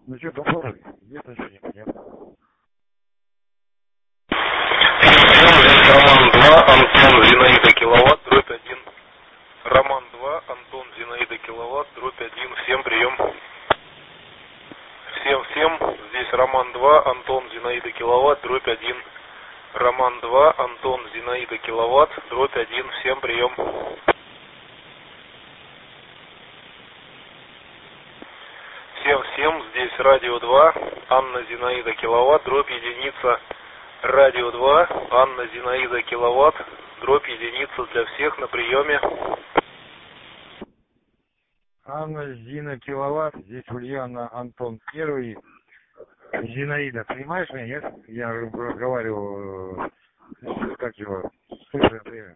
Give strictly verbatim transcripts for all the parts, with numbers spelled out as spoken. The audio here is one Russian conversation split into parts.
Ну что, попробуй. Есть что-нибудь, нет? Роман два, Антон, Зинаида, киловатт, дробь один. Роман два, Антон, Зинаида, киловатт, дробь один. Всем прием. Всем, всем. Здесь Роман два, Антон, Зинаида, киловатт, дробь один. Роман два, Антон, Зинаида, киловатт, дробь один. Всем прием. Всем, всем. Здесь Радио два, Анна, Зинаида, киловатт, дробь единица. Радио два, Анна, Зинаида, киловатт, дробь единица для всех на приеме. Анна, Зина, киловатт. Здесь Ульяна, Антон, первый. Зинаида, понимаешь меня, нет? Я разговариваю, как его, слышно время.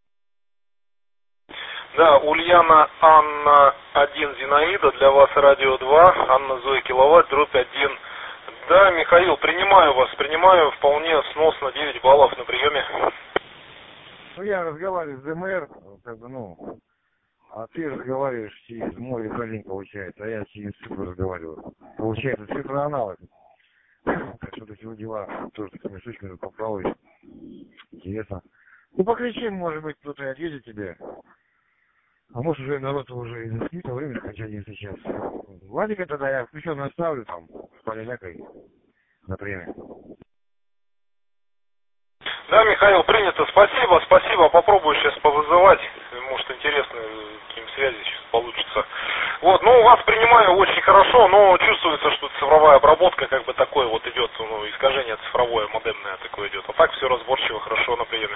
Да, Ульяна, Анна, один, Зинаида, для вас Радио два, Анна, Зоя, киловатт, дробь один. Да, Михаил, принимаю вас, принимаю вполне сносно, девять баллов на приеме. Ну, я разговариваю с ДМР, как бы, ну, а ты разговариваешь через мой Калин, получается, а я через цифру разговариваю. Получается, цифра аналог. Так что эти дела тоже такими штучками попробуй. Интересно. Ну, покричим, может быть, кто-то и ответит тебе. А может, уже народ уже и заснит, а время окончание сейчас. Владика тогда я включенно оставлю там, с полялякой, например. Да, Михаил, принято, спасибо, спасибо, попробую сейчас повызывать, может интересно, какие связи сейчас получится. Вот, ну, вас принимаю очень хорошо, но чувствуется, что цифровая обработка как бы такое вот идет, ну, искажение цифровое, модемное такое идет. А так все разборчиво, хорошо на приеме.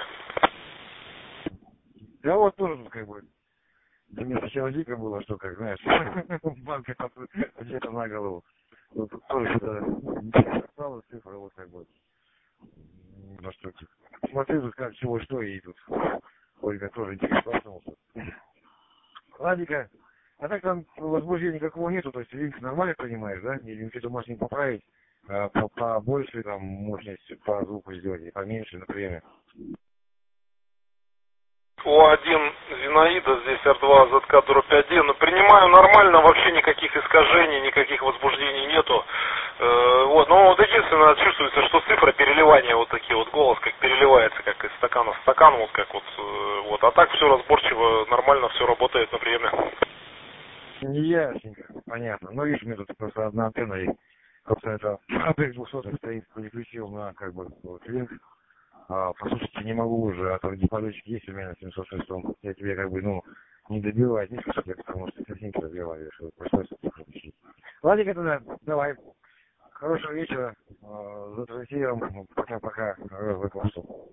Я вот тоже тут как бы, для меня сначала дико было, что, как знаешь, банка где-то на голову. Вот тут тоже что-то стало цифра, вот как бы, на штуке. Смотри тут как, чего, что, и тут Ольга тоже дико проснулся. Ладненько. А так там возбуждения никакого нету, то есть линк нормально понимаешь, да? И линки ты можешь не поправить, а побольше там мощность по звуку сделать, и поменьше, например. О один Зинаида, здесь эр два зет ка дробь один. Принимаю нормально, вообще никаких искажений, никаких возбуждений нету. Э, вот, но вот единственное, чувствуется, что цифры переливания вот такие вот, голос как переливается, как из стакана в стакан, вот как вот, э, вот. А так все разборчиво, нормально все работает на приеме. Ясненько, понятно. Ну, видишь, у меня тут просто одна антенна и как-то это апекс двухсот стоит, переключил на как бы вот линк. А, послушайте, не могу уже, а то диполетчик есть у меня на семьсот шестом. Я тебе как бы, ну, не добивать, не слушать, потому что ты синьки разговариваешь. Вот, пришлось включить. Ладненько тогда, давай. Хорошего вечера. За эфиром. Пока-пока. Выпуску.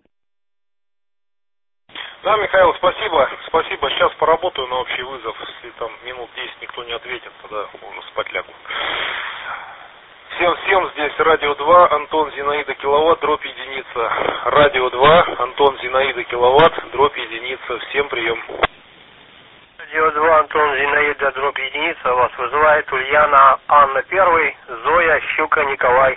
Да, Михаил, спасибо. Спасибо. Сейчас поработаю на общий вызов. Если там минут десять никто не ответит, тогда можно спать лягу. Всем, всем, здесь Радио два, Антон, Зинаида, киловатт, дробь единица. Радио два, Антон, Зинаида, киловатт, дробь единица. Всем прием. Радио два, Антон, Зинаида, дробь единица. Вас вызывает Ульяна, Анна первый, Зоя, Щука, Николай.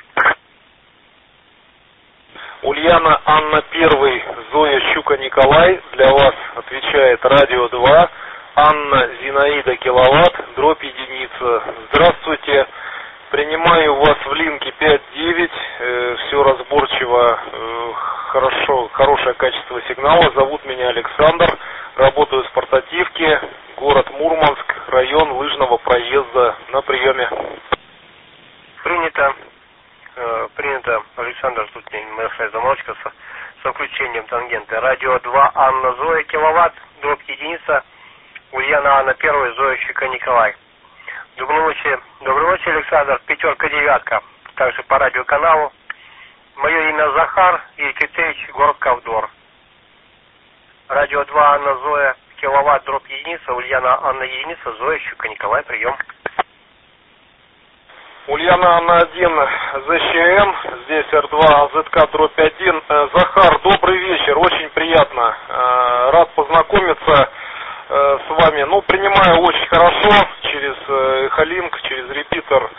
Ульяна, Анна первый, Зоя, Щука, Николай. Для вас отвечает Радио два, Анна, Зинаида, киловатт, дробь единица. Здравствуйте. Принимаю вас в линке пять девять, э, все разборчиво, э, хорошо, хорошее качество сигнала. Зовут меня Александр, работаю в портативке, город Мурманск, район лыжного проезда, на приеме. Принято, э, принято, Александр, тут небольшая заморочка со, со включением тангенты. Радио два, Анна, Зоя, киловатт, дробь единица, Ульяна, Анна первая, Зоя, Щука, Николай. Доброй ночи, доброй ночи, Александр, пятерка, девятка, также по радиоканалу. Мое имя Захар Екатерич, город Ковдор. Радио два, Анна, Зоя, киловатт, дробь единица, Ульяна, Анна, единица, Зоя, Щука, Николай, прием. Ульяна, Анна один, зэ щэ эм, здесь эр два зет ка дробь один. Захар, добрый вечер, очень приятно, рад познакомиться с вами. Ну, принимаю очень хорошо через Эхолинк, через репитер.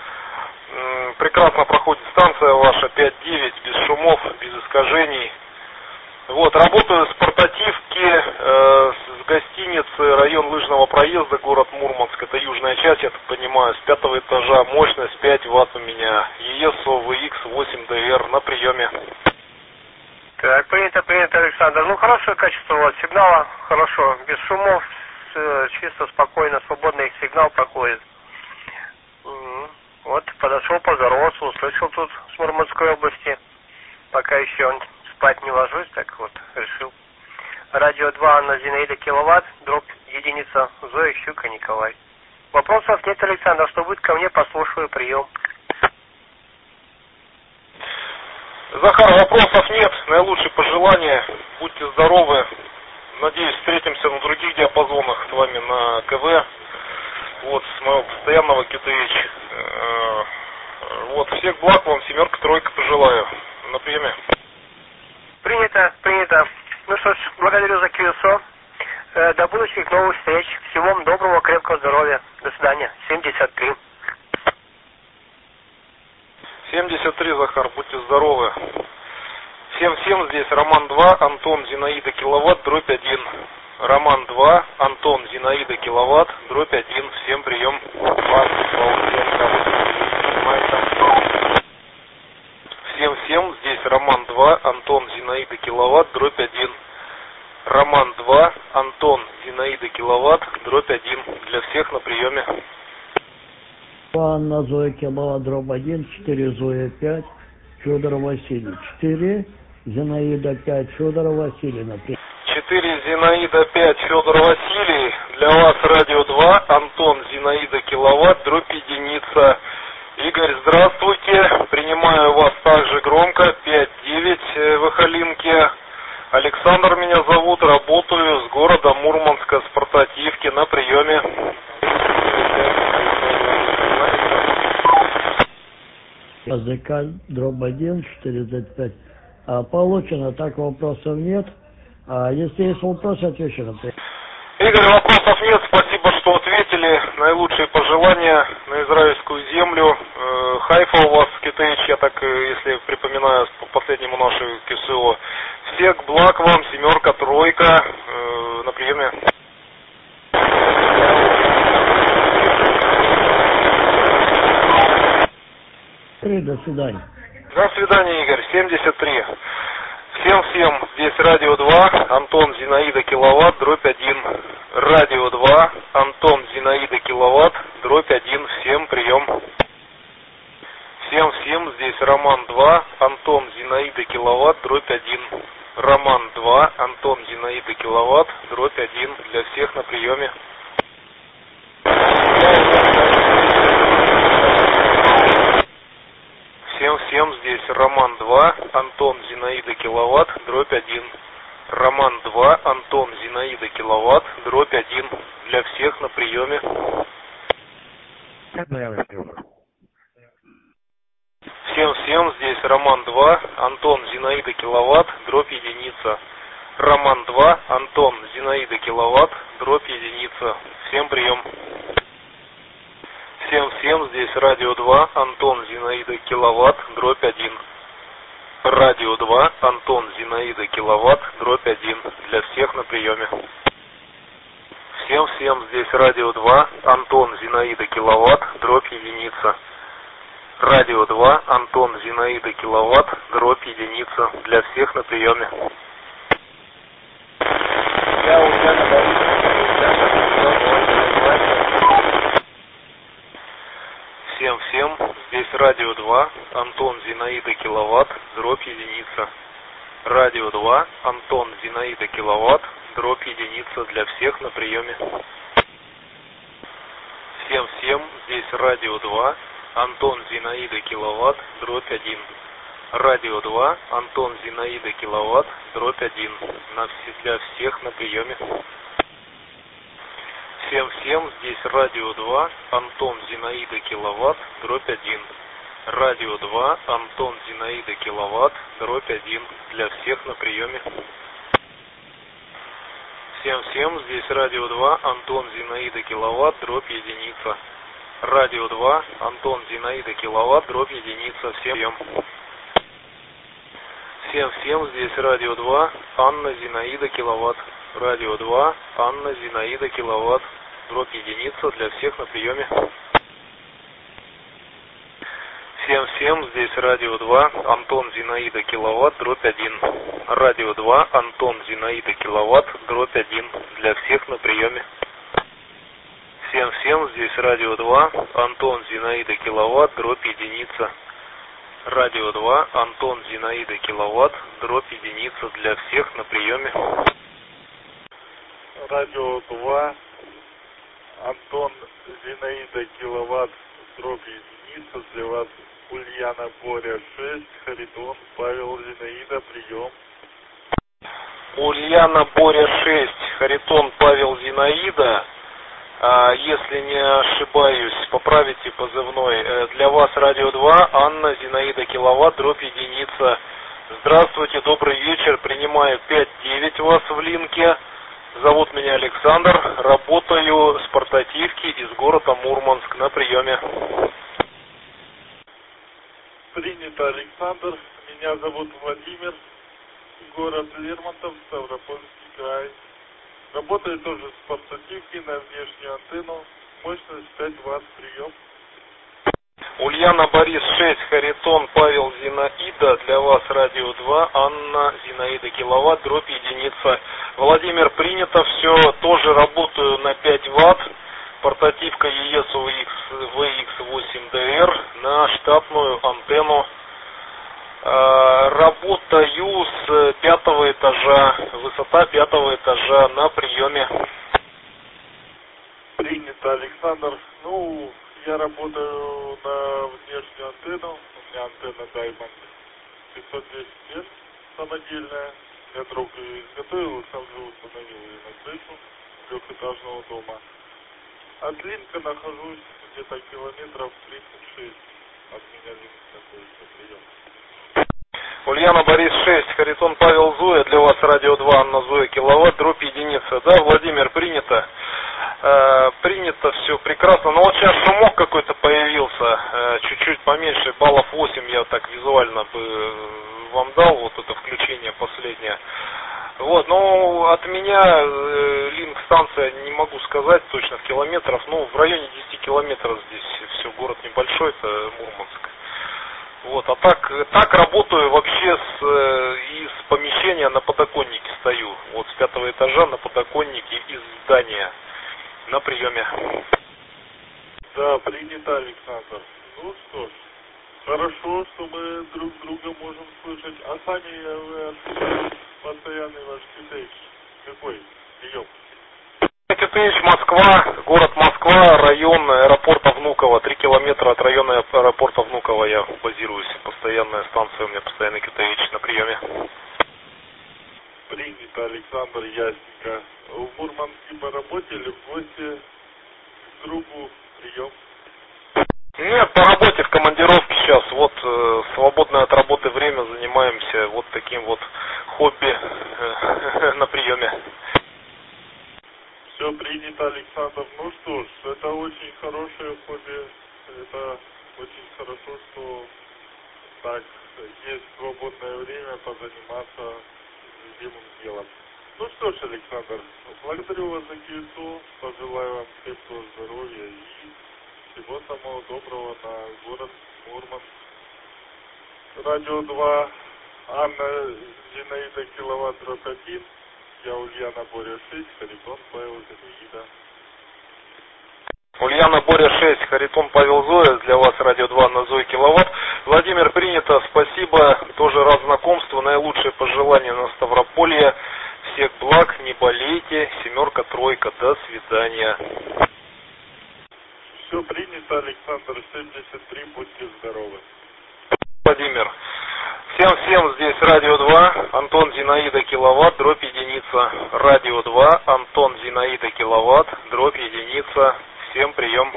Прекрасно проходит станция ваша пять девять, без шумов, без искажений. Вот, работаю с портативки, э, с гостиницы, район Лыжного проезда, город Мурманск, это южная часть, я так понимаю, с пятого этажа, мощность пять ватт у меня, ЕСО ви икс восемь дэ эр на приеме. Так, принято, принято, Александр. Ну, хорошее качество вот, сигнала, хорошо, без шумов, с, чисто, спокойно, свободный сигнал проходит. Угу. Вот, подошел, поздоровался, услышал тут с Мурманской области, пока еще он... Спать не ложусь, так вот, решил. Радио два, Анна Зинаида, киловатт, дробь единица, Зоя Щука, Николай. Вопросов нет, Александр, что будет ко мне, послушаю, прием. Захар, вопросов нет, наилучшие пожелания, будьте здоровы. Надеюсь, встретимся на других диапазонах с вами на КВ. Вот, с моего постоянного КТХ. Вот, всех благ вам, семерка, тройка пожелаю. На приеме. Принято, принято. Ну что ж, благодарю за КСО. Э, до будущих новых встреч. Всего вам доброго, крепкого здоровья. До свидания. семьдесят три. семьдесят три, Захар, будьте здоровы. Всем-всем, здесь Роман два, Антон, Зинаида, киловатт, дробь один. Роман два, Антон, Зинаида, киловатт, дробь один. Всем прием. Всем-всем, здесь Роман два, Антон, Зинаида, киловатт, дробь один. Роман два, Антон, Зинаида, киловатт, дробь один. Для всех на приеме. Анна Зоя, киловатт, дробь один, четыре Зоя пять, Федор Василий четыре, Зинаида пять, Федор Васильевна. четыре Зинаида пять, Федор Василий. Для вас радио два, Антон, Зинаида, киловатт, дробь единица. Игорь, здравствуйте. Принимаю вас также громко. пять девять в Ихалинке. Александр меня зовут. Работаю с города Мурманска, с портативки на приеме. АЗК дробь один, четыре зет пять. А, получено, так вопросов нет. А если есть вопросы, отвечу на это. Игорь, вопросов нет, спасибо, что ответили. Наилучшие пожелания на израильскую землю. Э, Хайфа у вас, КТХ, я так, если припоминаю, по последнему нашему КСО. Всех благ вам, семерка, тройка, э, на приеме. До свидания. До свидания, Игорь, семьдесят три. Всем-всем, здесь радио два, Антон, Зинаида, киловатт, дробь один. Радио два, Антон, Зинаида, киловатт, дробь один. Всем прием. Всем-всем, здесь Роман два, Антон, Зинаида, киловатт, дробь один. Роман два, Антон, Зинаида, киловатт, дробь один. Для всех на приеме. Всем-всем, здесь Роман два, Антон, Зинаида, киловатт, дробь один. Роман два, Антон, Зинаида, киловатт, дробь один. Для всех на приеме. Всем-всем, здесь Роман два, Антон, Зинаида, киловатт, дробь единица. Роман два, Антон, Зинаида, киловатт, дробь единица. Всем прием. Всем-всем, здесь радио два, Антон, Зинаида, киловатт, дробь один. Радио два, Антон, Зинаида, киловатт, дробь один. Для всех на приеме. Всем-всем, здесь радио два, Антон, Зинаида, киловатт, дробь единица. Радио два, Антон, Зинаида, киловатт, дробь единица. Для всех на приеме. Всем-всем, здесь радио два, Антон, Зинаида, киловатт, дробь единица. Радио два, Антон, Зинаида, киловатт, дробь единица. Для всех на приеме. Всем-всем, здесь радио два, Антон, Зинаида, киловатт, дробь один. Радио два, Антон, Зинаида, киловатт, дробь один. На все, для всех на приеме. Всем-всем, здесь радио два, Антон, Зинаида, киловатт, дробь один. Радио два, Антон, Зинаида, киловатт, дробь один. Для всех на приеме. Всем-всем, здесь радио два, Антон, Зинаида, киловатт, дробь единица. Радио два, Антон, Зинаида, киловатт, дробь единица. Всем прием. Всем-всем, здесь Радио два, Анна Зинаида Киловатт. Радио два, Анна Зинаида Киловатт. Дробь единица для всех на приеме. Всем-всем, здесь Радио два, Антон Зинаида Киловатт, дробь один. Радио два, Антон Зинаида Киловатт, дробь один. Для всех на приеме. Всем-всем, здесь Радио два, Антон Зинаида Киловатт, дробь единица. Радио два, Антон Зинаида Киловатт, дробь единица. Для всех на приеме. Радио два, Антон Зинаида Киловатт, дробь единица. Для вас Ульяна Боря шесть, Харитон Павел Зинаида, прием. Ульяна Боря шесть, Харитон Павел Зинаида. А, если не ошибаюсь, поправите позывной. Для вас Радио два, Анна Зинаида Киловатт, дробь единица. Здравствуйте, добрый вечер. Принимаю пять девять вас в линке. Зовут меня Александр. Работаю с портативки из города Мурманск. На приеме. Принято, Александр. Меня зовут Владимир. Город Лермонтов, Ставропольский край. Работаю тоже с портативки на внешнюю антенну. Мощность пять ватт, прием. Ульяна Борис шесть, Харитон Павел Зинаида. Для вас Радио два, Анна Зинаида Киловатт, дробь единица. Владимир, принято все. Тоже работаю на пять ватт. Портативка и эс ви икс восемь ди эр на штатную антенну. Работаю с пятого этажа, высота пятого этажа, на приеме. Принято, Александр. Ну, я работаю на внешнюю антенну. У меня антенна Diamond пятьсот десять эс самодельная. Я друг ее изготовил, сам же установил ее на крышу трехэтажного дома. От линка нахожусь где-то километров тридцать шесть. От меня линк находится, прием. Ульяна Борис шесть, Харитон Павел Зоя. Для вас Радио два, Анна Зоя Киловатт, дробь единица. Да, Владимир, принято. Э, принято, все прекрасно. Но вот сейчас шумок какой-то появился. Э, чуть-чуть поменьше, баллов восемь я так визуально бы вам дал. Вот это включение последнее. Вот, ну, от меня э, линк-станция не могу сказать точно в километрах. Ну, в районе десяти километров здесь все, город небольшой, это Мурманск. Вот, а так, так работаю вообще с, из помещения на подоконнике стою. Вот с пятого этажа на подоконнике из здания. На приеме. Да, принято, Александр. Ну что ж, хорошо, что мы друг друга можем слышать. А сами вы постоянный ваш китайч. Какой? Прием. Китайч, Москва, город Москва, район аэропорта Внуково. Три километра от района аэропорта Внуково я базируюсь. Постоянная станция у меня, постоянный Китайч на приеме. Принято, Александр, ясненько. В Мурманске по работе или в гости к другу, прием? Нет, по работе, в командировке сейчас. Вот э, свободное от работы время занимаемся вот таким вот хобби э, на приеме. Все принято, Александр. Ну что ж, это очень хорошее хобби. Это очень хорошо, что так есть свободное время позаниматься любимым делом. Ну что ж, Александр, благодарю вас за киесу, пожелаю вам крепкого здоровья и всего самого доброго на город Мурманск. Радио два, Анна Зинаида Киловатт, дробь один. Я Ульяна Боря шесть, Харитон Павел Зинаида. Ульяна Боря шесть, Харитон Павел Зоя. Для вас Радио два на Зоя Киловатт. Владимир, принято. Спасибо. Тоже рад знакомству. Наилучшие пожелания на Ставрополье. Всех благ, не болейте. Семерка, тройка. До свидания. Все принято, Александр. семьдесят три. Будьте здоровы. Владимир. Всем-всем, здесь Радио два, Антон Зинаида Киловатт, дробь единица. Радио два, Антон Зинаида Киловатт, дробь единица. Всем прием.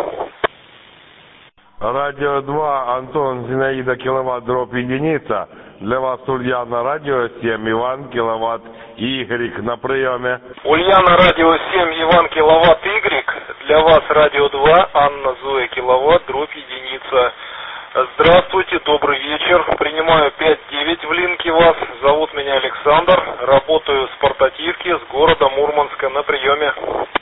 Радио два, Антон Зинаида Киловатт, дробь единица. Для вас Ульяна, Радио семь, Иван Киловатт, Y на приеме. Ульяна, Радио семь, Иван Киловатт, Y. Для вас Радио два, Анна Зоя Киловатт, дробь единица. Здравствуйте, добрый вечер. Принимаю пять девять в линке вас. Зовут меня Александр. Работаю с портативки с города Мурманска на приеме.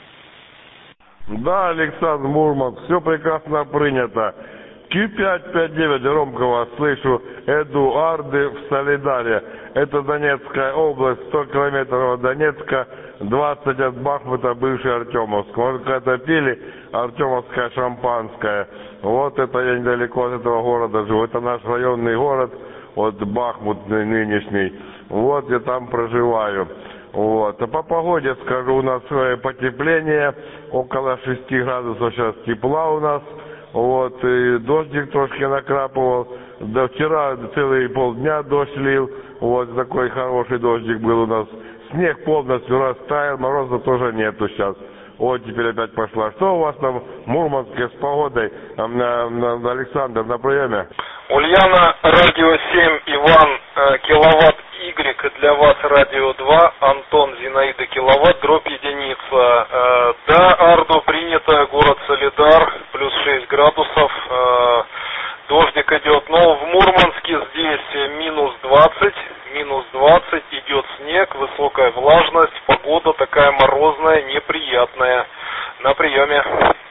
Да, Александр, Мурманск, все прекрасно принято. Q пять пять девять, громко вас слышу. Эдуарды в Солидаре. Это Донецкая область, сто километров от Донецка, двадцать от Бахмута, бывший Артемовск. Может, когда пили Артемовское шампанское. Вот это я недалеко от этого города живу. Это наш районный город, вот Бахмут нынешний. Вот я там проживаю. Вот. А по погоде скажу, у нас потепление, около шести градусов сейчас тепла у нас. Вот, и дождик трошки накрапывал. Да вчера целые полдня дождь лил. Вот такой хороший дождик был у нас. Снег полностью растаял, мороза тоже нету сейчас. Вот теперь опять пошла. Что у вас там в Мурманске с погодой? На, на, на Александр, на приеме. Ульяна, радио семь, Иван, э, киловатт Y, для вас радио два, Антон, Зинаида, киловатт, дробь единица. Э, да, Арду принято, город Солидар, плюс шесть градусов, э, дождик идет, но в Мурманске здесь минус двадцать, минус двадцать, идет снег, высокая влажность, погода такая морозная, неприятная. На приеме.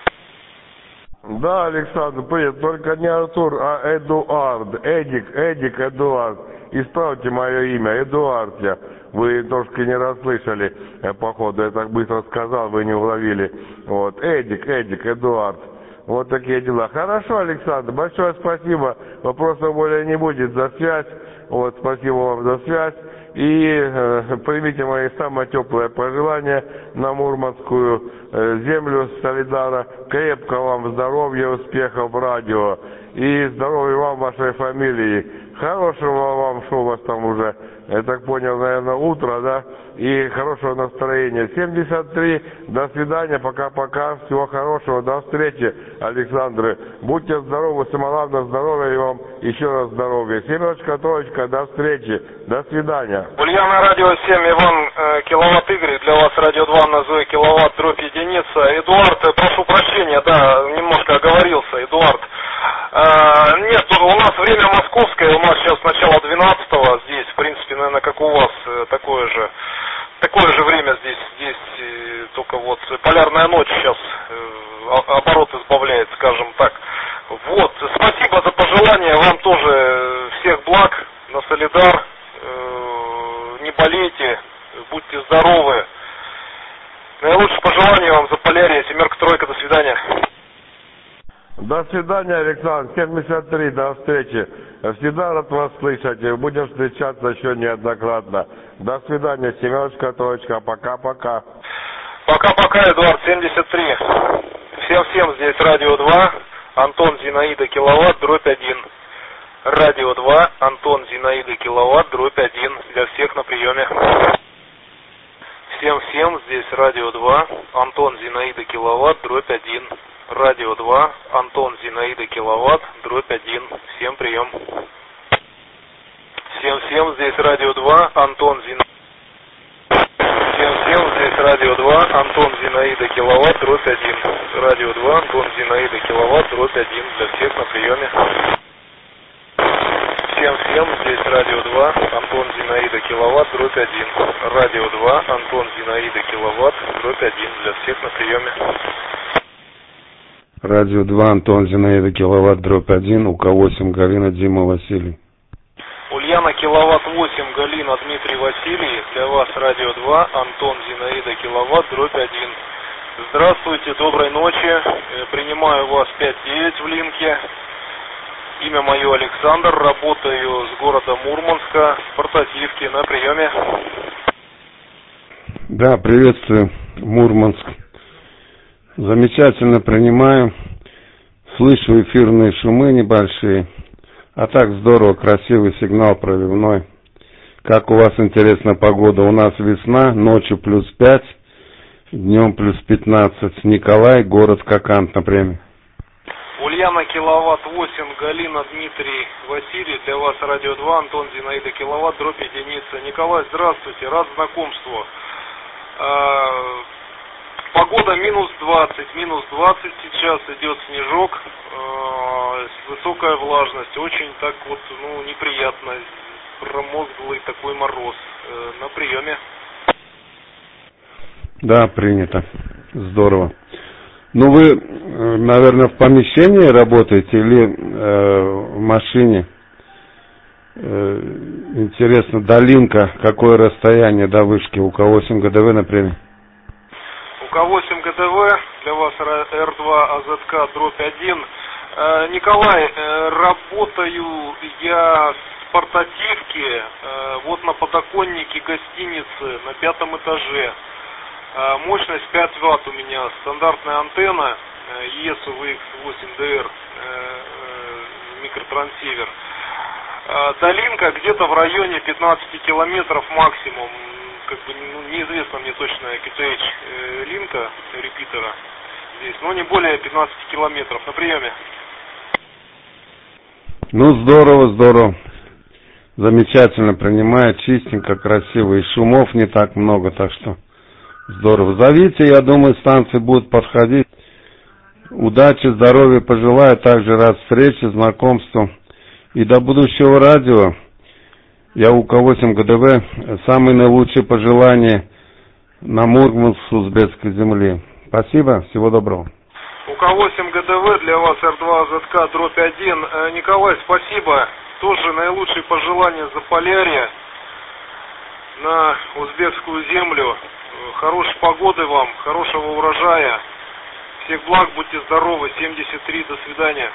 Да, Александр, привет. Только не Артур, а Эдуард. Эдик, Эдик, Эдуард. Исправьте мое имя, Эдуард я. Вы немножко не расслышали, походу, я так быстро сказал, вы не уловили. Вот, Эдик, Эдик, Эдуард. Вот такие дела. Хорошо, Александр, большое спасибо. Вопросов более не будет за связь. Вот, спасибо вам за связь. И э, примите мои самые теплые пожелания на Мурманскую э, землю Солидара. Крепко вам здоровья, успехов в радио. И здоровья вам, вашей фамилии. Хорошего вам, что у вас там уже, я так понял, наверное, утро, да? И хорошего настроения. семьдесят три, до свидания, пока-пока, всего хорошего, до встречи, Александры. Будьте здоровы, самое главное, здоровья и вам еще раз здоровья. Семерочка, троечка, до встречи, до свидания. Ульяна, радио семь, Иван, э, киловатт Y, для вас радио два, на Зоя, киловатт, дробь единица. Эдуард, э, прошу прощения, да, немножко оговорился, Эдуард. Э, нет, у нас время московское, у нас сейчас начало двенадцатого, здесь, в принципе, наверное, как у вас, э, такое же, такое же время здесь, здесь э, только вот полярная ночь сейчас э, оборот избавляет, скажем так. Вот, спасибо за пожелания, вам тоже всех благ, на Солидар, э, не болейте, будьте здоровы. Наилучшие пожелания вам за Полярье, семерка, тройка, до свидания. До свидания, Александр. семьдесят три, до встречи. Всегда рад вас слышать. Будем встречаться еще неоднократно. До свидания, семерочка, троечка. Пока-пока. Пока-пока, Эдуард, семьдесят три. Всем-всем, здесь радио два. Антон, Зинаида, киловатт, дробь один. Радио два, Антон, Зинаида, киловатт, дробь один. Для всех на приеме. Всем-всем, здесь радио два. Антон, Зинаида, киловатт, дробь один. Радио два, Антон, Зинаида, киловатт, дробь один. Всем прием. Всем-всем, здесь радио два, Антон, Зинаида. Всем-всем, здесь радио два, Антон, Зинаида, киловатт, дробь один. Радио два, Антон, Зинаида, киловатт, дробь один. Для всех на приеме. Всем-всем, здесь радио два, Антон, Зинаида, киловатт, дробь один. Радио два, Антон, Зинаида, киловатт, дробь один. Для всех на приеме. Радио два, Антон, Зинаида, киловатт, дробь один, У К восемь, Галина, Дима, Василий. Ульяна, киловатт восемь, Галина, Дмитрий, Василий. Для вас радио два, Антон, Зинаида, киловатт, дробь один. Здравствуйте, доброй ночи. Принимаю вас пять девять в линке. Имя мое Александр, работаю с города Мурманска, с портативки, на приеме. Да, приветствую, Мурманск. Замечательно принимаю. Слышу эфирные шумы небольшие. А так здорово, красивый сигнал проливной. Как у вас интересна погода? У нас весна, ночью плюс пять, днем плюс пятнадцать. Николай, город Кокант, например. Ульяна, киловатт восемь, Галина, Дмитрий, Василий. Для вас радио два, Антон, Зинаида, киловатт, дробь единица. Николай, здравствуйте, рад знакомству. Погода минус двадцать, минус двадцать сейчас, идет снежок, высокая влажность, очень так вот, ну, неприятно, промозглый такой мороз. Э, на приеме. Да, принято. Здорово. Ну, вы, наверное, в помещении работаете или э, в машине? Э, интересно, долинка, какое расстояние до вышки? У К восемь Г Д В, например? У К восемь Г Д В, для вас Р два А Зет К дробь один. Э, Николай, э, работаю я с портативки, э, вот на подоконнике гостиницы на пятом этаже. Э, мощность пять ватт у меня, стандартная антенна э, И Эс У В Икс восемь Д Р, э, э, микротрансивер. Э, долинка где-то в районе пятнадцати километров максимум. Как бы, ну, неизвестна мне точная К Т Эйч э, линка репитера здесь, но не более пятнадцати километров. На приеме. Ну, здорово, здорово. Замечательно принимает, чистенько, красиво. И шумов не так много, так что здорово. Зовите, я думаю, станции будут подходить. Удачи, здоровья пожелаю. Также рад встрече, знакомству. И до будущего радио. Я у К восемь Г Д В. Самые наилучшие пожелания на Мурманск с узбекской земли. Спасибо, всего доброго. У К восемь Г Д В, для вас Р два А Зет К дробь один. Николай, спасибо. Тоже наилучшие пожелания за Полярье на узбекскую землю. Хорошей погоды вам, хорошего урожая. Всех благ, будьте здоровы. семьдесят три, до свидания.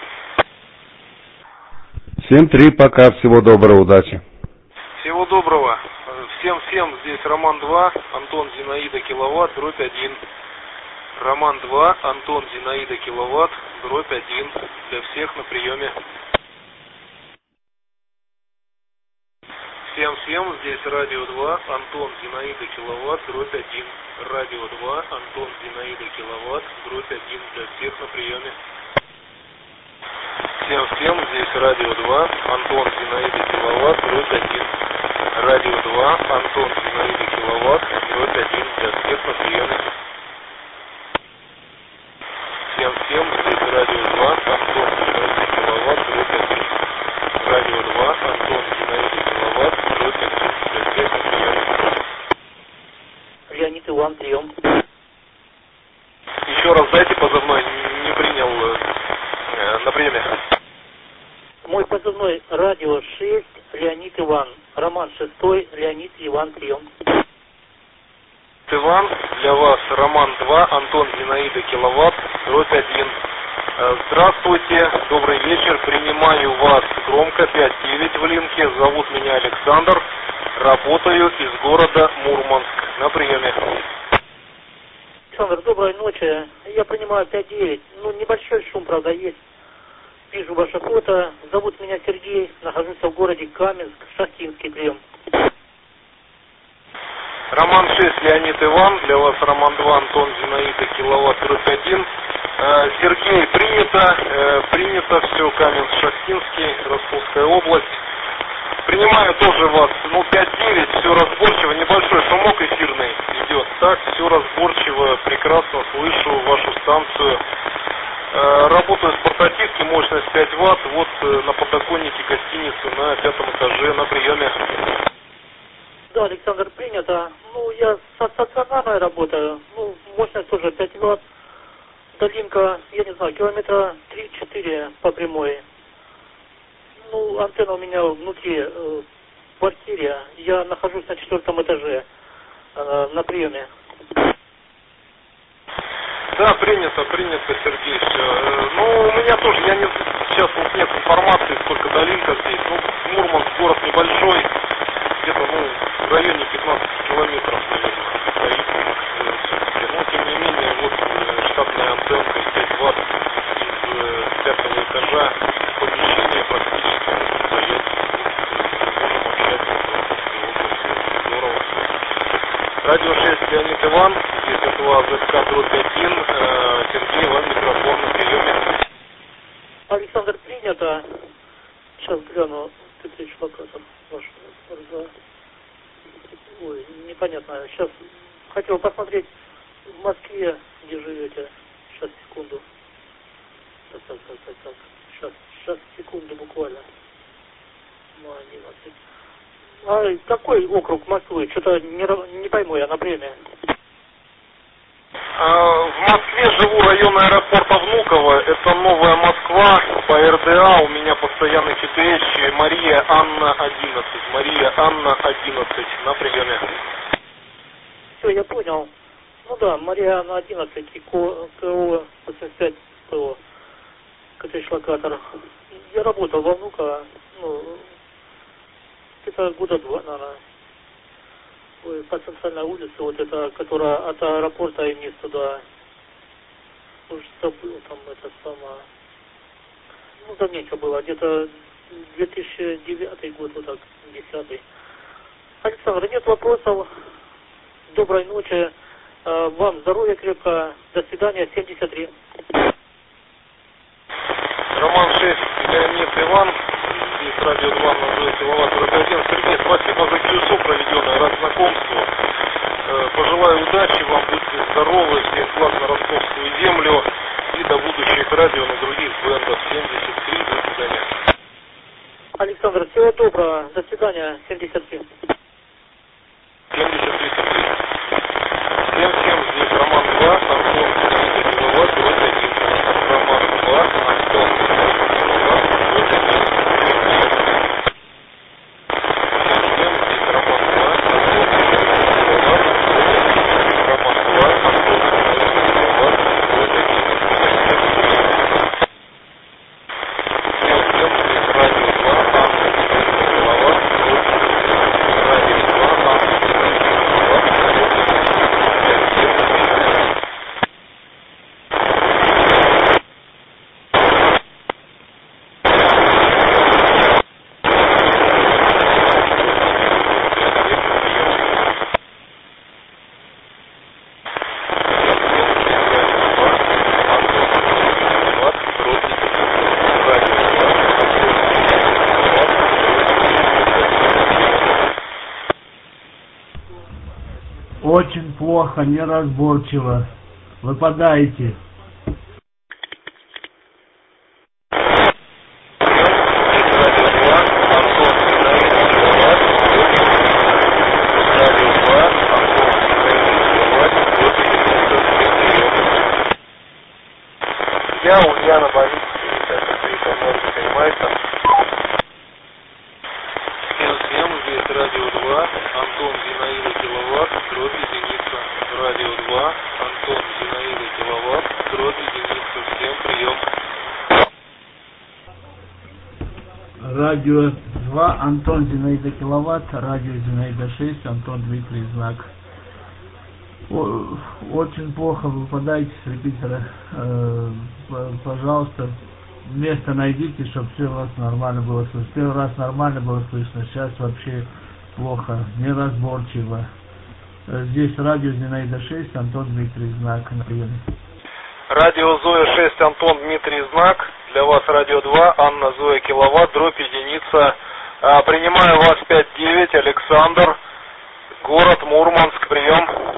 семь три, пока, всего доброго, удачи. Всего доброго. Всем-всем, здесь Роман два, Антон Зинаида Киловатт, дробь один. Роман два, Антон Зинаида Киловатт, дробь один. Для всех на приеме. Всем-всем, здесь Радио два, Антон Зинаида Киловатт, дробь один. Радио два, Антон Зинаида Киловатт, дробь один. Для всех на приеме. Всем-всем, здесь Радио два, Антон Зинаида Киловатт, дробь один. Радио два, Антон Зинаида Киловатт, дробь один. Для всех на приеме. Всем-всем, здесь Радио два, Антон Зинаида Киловатт, дробь один. Радио два, Антон Зинаида Киловатт, дробь один. Для всех на приеме. Леонид Иван, прием. Еще раз дайте позывной, не принял э, на приеме. Мой позывной Радио шесть, Леонид Иван. Роман шестой, Леонид Иван, прием. Иван, для вас Роман два, Антон Зинаида Киловатт, дробь один. Здравствуйте, добрый вечер, принимаю вас громко, пять девять в линке, зовут меня Александр, работаю из города Мурманск, на приеме. Александр, доброй ночи, я принимаю пять девять, ну небольшой шум, правда, есть. Вижу ваше фото, зовут меня Сергей, нахожусь в городе Каменск, Шахтинский, прием. Роман шесть, Леонид Иван, для вас Роман два, Антон Зинаида Киловатт, дробь один. Сергей, принято, принято, все, Каменск-Шахтинский, Ростовская область. Принимаю тоже вас, ну, пять девять, все разборчиво, небольшой шумок эфирный идет, так, все разборчиво, прекрасно слышу вашу станцию. Работаю с портативки, мощность пять ватт, вот на подоконнике гостиницы на пятом этаже, на приеме. Да, Александр, принято. Ну, я со стационарной работаю, ну, мощность тоже пять ватт. Долинка, я не знаю, километра три-четыре по прямой. Ну, антенна у меня внутри э, в квартире. Я нахожусь на четвертом этаже э, на приеме. Да, принято, принято, Сергей, все. Ну, у меня тоже, я не, сейчас вот нет информации, сколько долинка здесь. Ну, Мурманск город небольшой, где-то, ну, в районе пятнадцати километров, наверное, стоит. Но, тем не менее, вот штатная антенка пять ватт из пятого этажа, помещение практически стоит. Можем общаться в здорово. Радио шесть, Леонид Иван, здесь Р два А Зет К дробь один, Сергей, вам микрофон на приеме. Александр, принято. Сейчас гляну, тысяч вопросов. Ваш Р два. Ой, непонятно. Сейчас хотел посмотреть в Москве, где живете. Сейчас, секунду. Так, так, так, так, так. Сейчас. Сейчас, секунду буквально. Ну, одиннадцать. А какой округ Москвы? Что-то не, не пойму я на время. В Москве живу, район аэропорта Внуково. Это Новая Москва. По эр дэ а у меня постоянный читающий Мария Анна одиннадцать. Мария Анна одиннадцать. На приеме. Все, я понял. Ну да, Мария Анна одиннадцать и КО восемьдесят пять ПО. Коттедж-локатор. Я работал во Внуково. Ну, это года два, наверное. По центральной улице, вот это, которая от аэропорта и вниз туда. Уже забыл там это самое. Ну, давненько было, где-то две тысячи девятый год, вот так, десятый. Александр, нет вопросов. Доброй ночи. Вам здоровья крепко. До свидания. семьдесят три. Роман шесть, Леонид Иван. Здесь радио два на Зоя Киловатт сорок один. Сергей, спасибо за КЮСУ проведенное, рад знакомству. Пожелаю удачи вам, будьте здоровы, всех благ на ростовскую землю и до будущих радио на других брендах. семьдесят три, до свидания. Александр, всего доброго, до свидания. семьдесят три. семьдесят три, Сергей. Всем, всем, здесь Роман два, Антон Киловатт, сорок один. Роман два, Антон Киловатт, сорок один. Очень плохо, неразборчиво. Выпадаете. Я, Ульяна, Борис, пятьдесят три, по-моему, понимаете? Всем, всем, здесь радио два, Антон Зинаида Киловатт, дробь единица. Радио два, Антон Зинаида Киловатт, дробь единица. Всем прием. Радио два, Антон Зинаида Киловатт, радио Зинаида шесть, Антон Дмитрий Знак. О, очень плохо выпадаете с репетитора. Э, пожалуйста, место найдите, чтобы все у вас нормально было слышно. Первый раз нормально было слышно, сейчас вообще плохо, неразборчиво. Здесь радио Зинаида шесть, Антон Дмитрий Знак на приеме. Радио Зоя шесть, Антон Дмитрий Знак. Для вас радио два, Анна Зоя Киловатт, дробь единица. А, принимаю вас пять девять, Александр, город Мурманск, прием.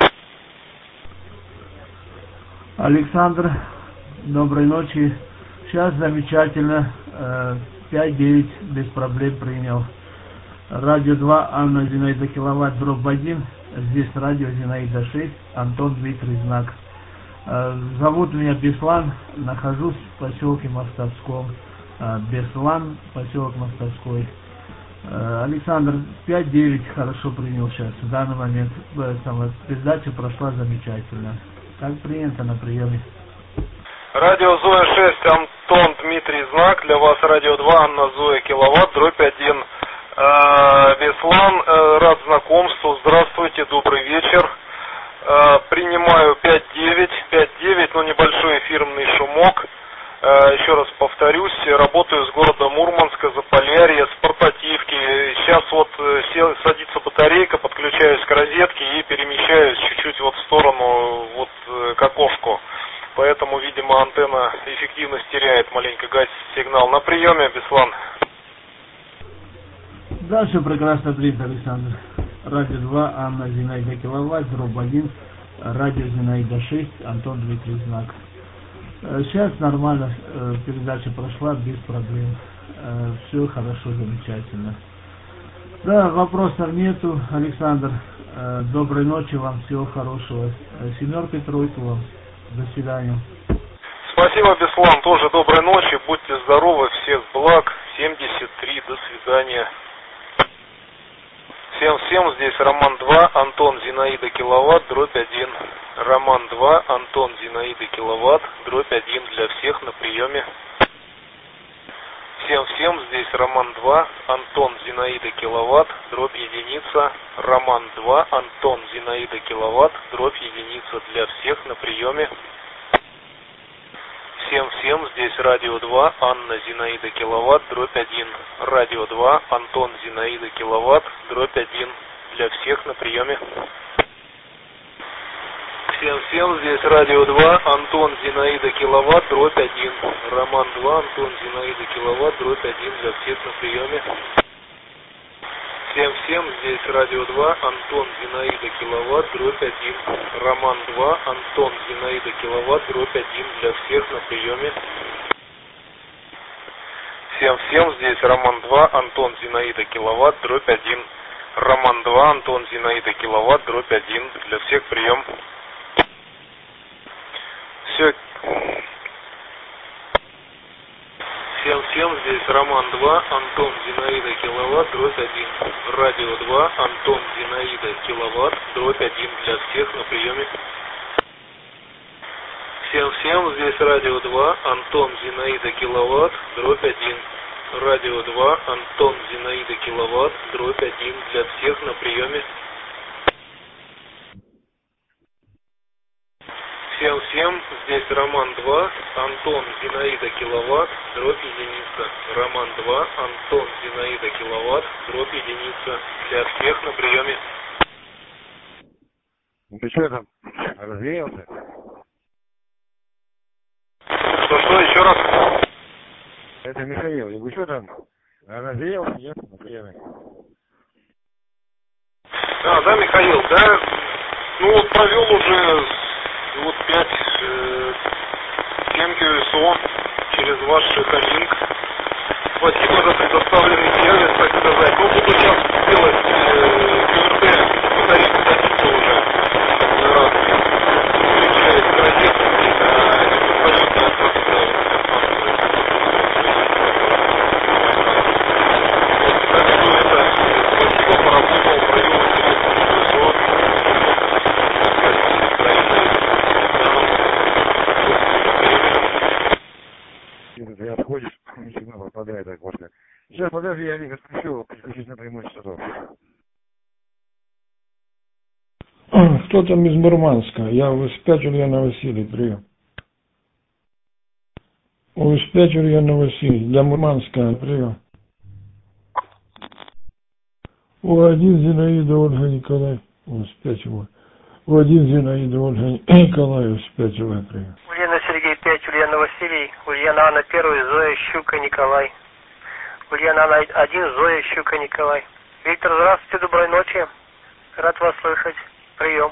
Александр, доброй ночи. Сейчас замечательно. пять девять без проблем принял. Радио два, Анна Зинаида Киловатт, дробь один. Здесь радио Зинаида шесть, Антон Дмитрий Знак. Зовут меня Беслан, нахожусь в поселке Мостовском. Беслан, поселок Мостовской. Александр, пять девять хорошо принял сейчас. В данный момент передача прошла замечательно. Как принято на приеме. Радио Зоя шесть, Антон Дмитрий Знак. Для вас радио два, Анна Зоя Киловатт, дробь один. Беслан, рад знакомству. Здравствуйте, добрый вечер. Принимаю пять девять, пять девять, но небольшой эфирный шумок. Еще раз повторюсь, работаю с города Мурманска, Заполярья, с портативки. Сейчас вот сел, садится батарейка, подключаюсь к розетке и перемещаюсь чуть-чуть вот в сторону, вот к окошку. Поэтому, видимо, антенна эффективность теряет, маленько гасит сигнал. На приеме, Беслан. Да, все прекрасно принято, Александр. Радио два, Анна Зинаида Киловатт, дробь один. Радио Зинаида шесть, Антон Дмитрий Знак. Сейчас нормально, передача прошла без проблем. Все хорошо, замечательно. Да, вопросов нету, Александр. Доброй ночи вам, всего хорошего. Семерку и тройку вам. До свидания. Спасибо, Беслан. Тоже доброй ночи. Будьте здоровы. Всех благ. семьдесят три. До свидания. Всем всем, здесь Роман два, Антон Зинаида Киловатт, дробь один. Роман два, Антон Зинаида Киловатт, дробь один для всех на приеме. Всем всем, здесь Роман два, Антон Зинаида Киловатт, дробь единица. Роман два, Антон Зинаида Киловатт, дробь единица для всех на приеме. Всем всем, здесь Радио два, Анна Зинаида Киловатт, дробь один. Радио два, Антон Зинаида Киловатт, дробь один для всех на приеме. Всем всем, здесь Радио два, Антон Зинаида Киловатт, дробь один. Роман два, Антон Зинаида Киловатт, дробь один для всех на приеме. Всем всем, здесь Радио два, Антон Зинаида Киловатт, дробь один. Роман два, Антон Зинаида Киловатт, дробь один для всех на приеме. Всем всем, здесь Роман два, Антон Зинаида Киловатт, дробь один. Роман два, Антон Зинаида Киловатт, дробь один для всех прием. Все. Всем всем, здесь Роман два, Антон Зинаида Киловатт, дробь один. Радио два, Антон Зинаида Киловатт, дробь один для всех на приеме. Всем всем, здесь Радио два, Антон Зинаида Киловатт, дробь один. Радио два, Антон Зинаида Киловатт, дробь один для всех на приеме. Всем всем, здесь Роман два, Антон Зинаида Киловатт, дробь единица. Роман два, Антон Зинаида Киловатт, дробь единица для всех на приеме. Ты что там, развеялся? Что, что, еще раз? Это Михаил. Я говорю, что там, развеялся, нет, на приеме? А, да, Михаил, да, ну вот провел уже вот пять э, семь кью эс о через ваш шихолинк. Спасибо за предоставленный сервис, так сказать. Ну, буду сейчас делать э, ку эр тэ, повторить, садиться уже на раз. Включает стратегии, а не позвонить на вот, так что это, спасибо, поработал, провел интересный ку эс о. Ты отходишь, сигнал попадает окошко. Сейчас, подожди, я Вика включу, подключусь на прямой частоту. Кто там из Мурманска? Я в эс пять Ульяна Василий, прием. У эс пять Ульяна Василий, для Мурманска, прием. У один Зинаида Ольга Николаевна, у эс пять его. У один Зинаида Ольга Николаевна, у эс пять его, прием. Ульяна Сергей пять, Ульяна Василий, Ульяна Анна первый, Зоя Щука Николай. Ульяна Анна один, Зоя Щука Николай. Виктор, здравствуйте, доброй ночи. Рад вас слышать. Прием.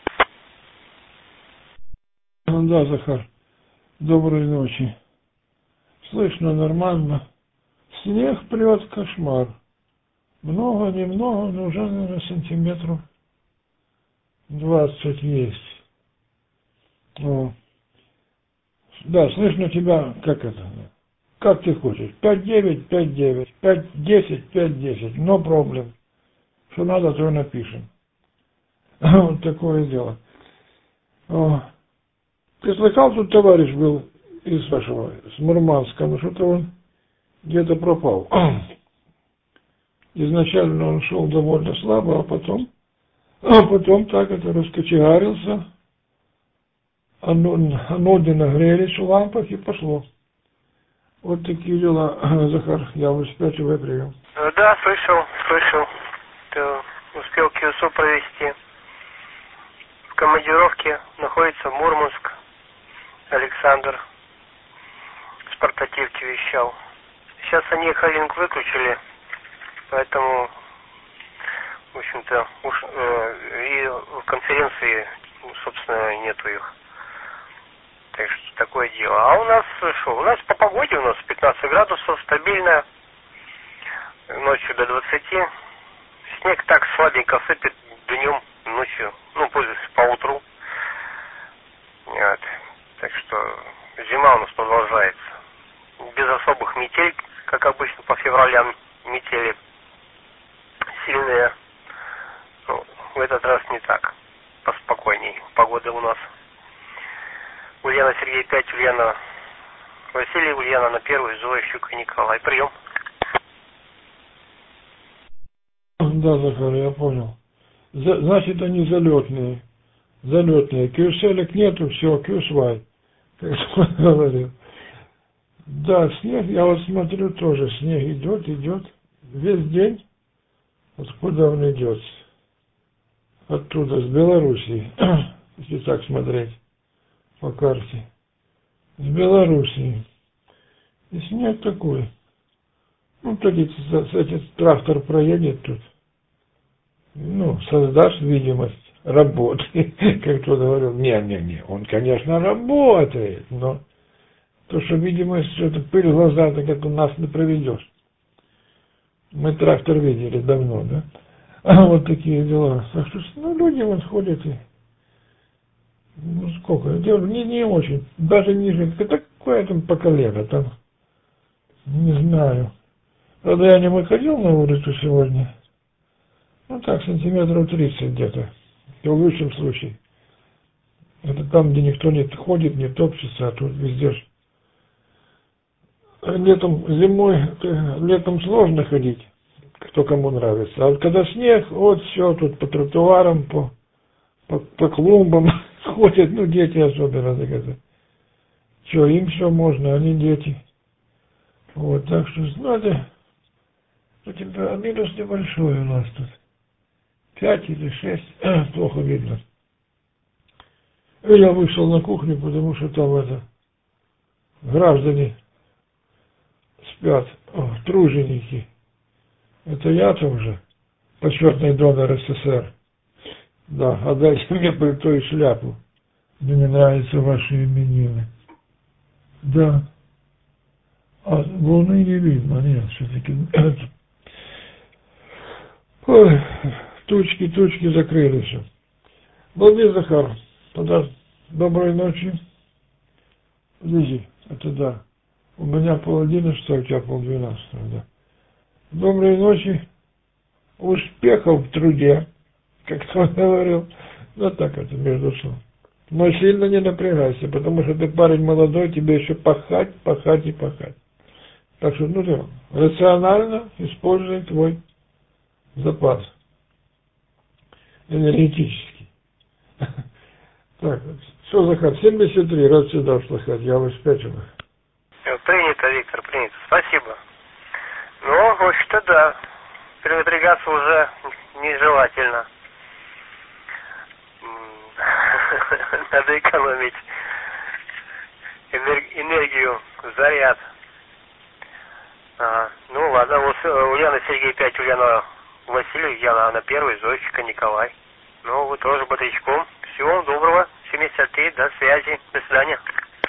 Да, Захар. Доброй ночи. Слышно нормально. Снег прет, кошмар. Много, немного, но уже, наверное, сантиметров двадцать есть. О. Да, слышно тебя, как это, как ты хочешь. пять девять, пять девять, пять десять, пять десять. Но проблем. Что надо, то и напишем. Вот такое дело. О. Ты слыхал, тут товарищ был из вашего, с Мурманска, но что-то он где-то пропал. Изначально он шел довольно слабо, а потом, а потом так это раскочегарился, ноги нагрелись в лампах и пошло. Вот такие дела, Захар, я в эс пять вэ прием. Да, слышал, слышал. Ты успел ку эс о провести. В командировке находится Мурманск. Александр с портативки вещал. Сейчас они холлинг выключили, поэтому, в общем-то, уж, э, и в конференции, собственно, нету их. Так что такое дело. А у нас что? У нас по погоде у нас пятнадцать градусов, стабильно. Ночью до двадцати. Снег так слабенько сыпет днем, ночью, ну, пользуясь по утру. Вот. Так что зима у нас продолжается. Без особых метель, как обычно по февралям метели сильные. Ну, в этот раз не так. Поспокойней. Погода у нас. Ульяна Сергей пять, Ульяна Василий, Ульяна на первый, Зоя Щука Николай. Прием. Да, Захар, я понял. За, значит, они залетные. Залетные. Кюселек нету, все, кюсвай. Как он говорил. Да, снег, я вот смотрю тоже, снег идет, идет. Весь день. Откуда он идет? Оттуда, с Белоруссии. Если так смотреть по карте. С Белоруссии. И снег такой. Ну, тут этот трактор проедет тут. Ну, создашь видимость работы, как кто-то говорил. Не-не-не, он, конечно, работает, но то, что видимость, что это пыль в глаза, так это у нас не проведешь. Мы трактор видели давно, да? А вот такие дела. Так что, ну, люди вот ходят и... Ну, сколько? Не, не очень. Даже ниже. Такое там по колено там. Не знаю. Правда, я не выходил на улицу сегодня. Ну так, сантиметров тридцать где-то. В лучшем случае. Это там, где никто не ходит, не топчется, а тут везде ж. Летом, зимой, летом сложно ходить, кто кому нравится. А вот когда снег, вот все, тут по тротуарам, по, по, по клумбам ходят, ну дети особенно. Так это. Что, им все можно, они дети. Вот, так что, ну это... А минус небольшой у нас тут. Пять или шесть. Плохо видно. И я вышел на кухню, потому что там это... Граждане спят. О, труженики. Это я-то уже. Почетный донор СССР. Да, отдайте мне пальто и шляпу. Мне не нравятся ваши именины. Да. А луны не видно, нет, все-таки... Ой, тучки, тучки закрыли все. Балдей, Захар, тогда доброй ночи. Лизи, это да. У меня пол одиннадцатого, у тебя пол двенадцатого, да. Доброй ночи. Успехов в труде, как он говорил. Ну так это, между слов. Но сильно не напрягайся, потому что ты парень молодой, тебе еще пахать, пахать и пахать. Так что, ну, ты рационально используй твой запас энергетический. Так, все, Захар, семьдесят три, рад сюда услышать, я вас спячу. Принято, Виктор, принято. Спасибо. Ну, в общем-то, да. Перенапрягаться уже нежелательно. Надо экономить энергию, заряд. А, ну ладно, вот Ульяна Сергей пять, Ульяна Василий, Ульяна на первый, Зойчика Николай. Ну, вы тоже бодрячком. Всего доброго. семьдесят три, до связи. До свидания.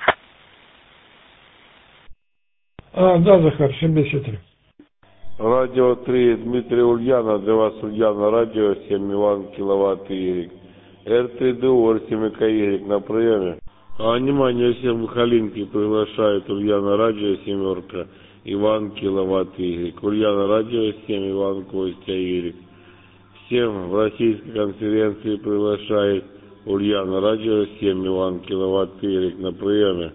А, да, Захар, семьдесят три. Радио три, Дмитрий Ульяна, для вас Ульяна, радио семь Иван, киловатт Y. эр три дэ о семь ка Y на приеме. А, внимание, всем Халинки приглашает Ульяна, радио семерка, Иван, киловатт Y. Ульяна, радио семь Иван, Костя Y. Всем в российской конференции приглашает Ульяна, радио семь Иван, киловатт Y на приеме.